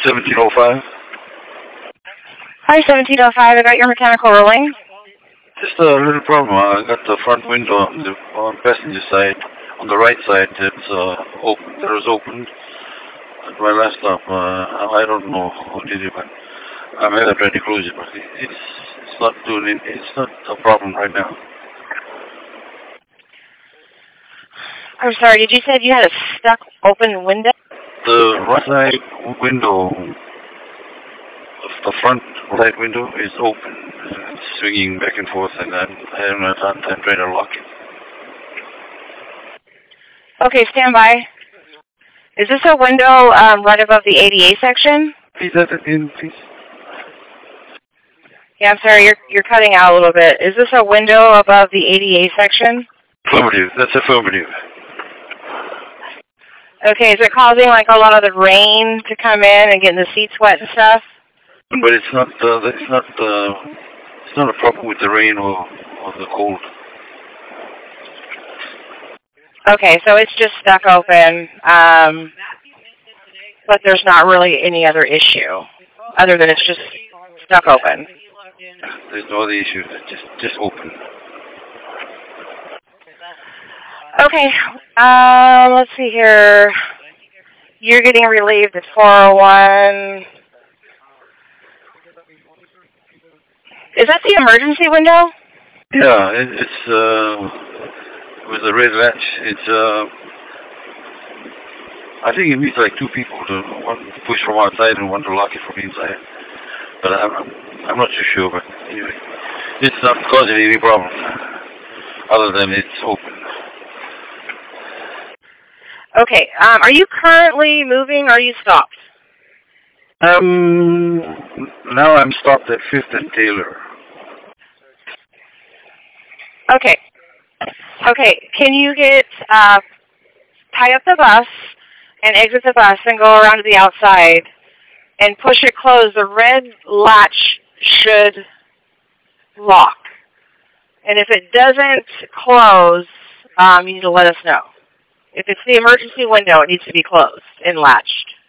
1705. Hi, 1705. I got your mechanical ruling. Just a little problem. I got the front window on the passenger side, on the right side, it's open. It was opened at my last stop. I don't know who did it, but I may have tried to close it, but it's not doing it. It's not a problem right now. I'm sorry, did you say you had a stuck open window? The right side window, the front right window is open. It's swinging back and forth, and I haven't had time to try to lock it. Okay, stand by. Is this a window right above the ADA section? Please add it in, please. Yeah, I'm sorry, you're cutting out a little bit. Is this a window above the ADA section? Affirmative. That's affirmative. Okay, is it causing like a lot of the rain to come in and getting the seats wet and stuff? But it's not a problem with the rain or the cold. Okay, so it's just stuck open, but there's not really any other issue other than it's just stuck open. There's no other issue. It's just open. Okay, let's see here. You're getting relieved at 401. Is that the emergency window? Yeah, it's with the red latch. It's I think it needs like two people one to push from outside and one to lock it from inside. But I'm not too sure. But anyway, it's not causing any problem other than it's open. Okay. Are you currently moving or are you stopped? Now I'm stopped at 5th and Taylor. Okay. Okay. Can you get tie up the bus and exit the bus and go around to the outside and push it closed? The red latch should lock. And if it doesn't close, you need to let us know. If it's the emergency window, it needs to be closed and latched.